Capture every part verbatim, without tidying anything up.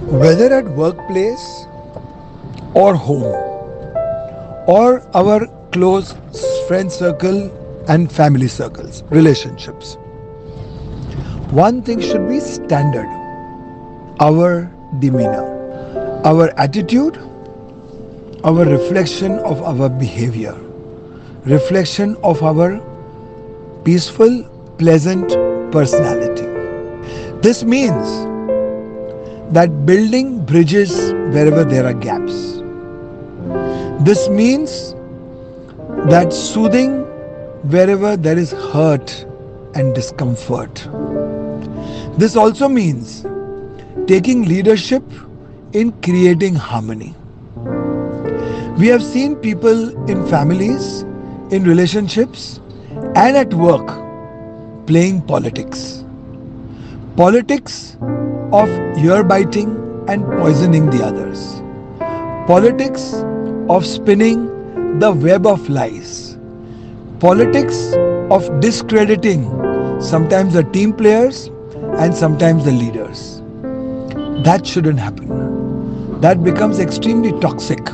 Whether at workplace or home or our close friend circle and family circles, relationships, one thing should be standard: our demeanor, our attitude, our reflection of our behavior, reflection of our peaceful, pleasant personality. This means that building bridges wherever there are gaps. This means that soothing wherever there is hurt and discomfort. This also means taking leadership in creating harmony. We have seen people in families, in relationships, and at work playing politics. Politics of ear biting and poisoning the others. Politics of spinning the web of lies. Politics of discrediting sometimes the team players and sometimes the leaders. That shouldn't happen. That becomes extremely toxic.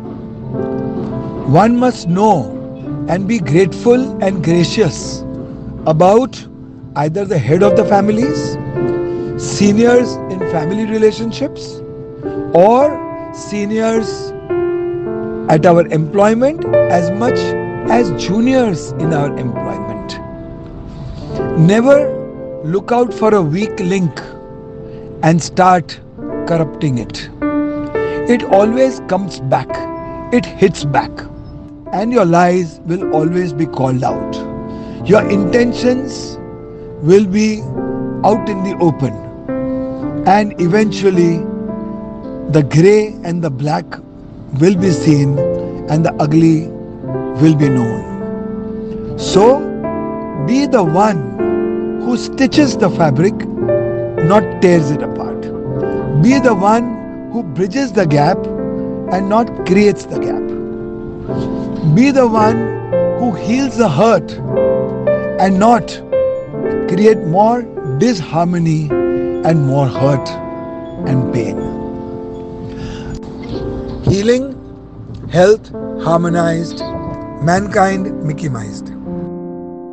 One must know and be grateful and gracious about either the head of the families, seniors in family relationships, or seniors at our employment as much as juniors in our employment. Never look out for a weak link and start corrupting it. It always comes back. It hits back. And your lies will always be called out. Your intentions will be out in the open. And eventually, the grey and the black will be seen and the ugly will be known. So, be the one who stitches the fabric, not tears it apart. Be the one who bridges the gap and not creates the gap. Be the one who heals the hurt and not create more disharmony and more hurt and pain. Healing, health, harmonized, mankind Mickey-mized.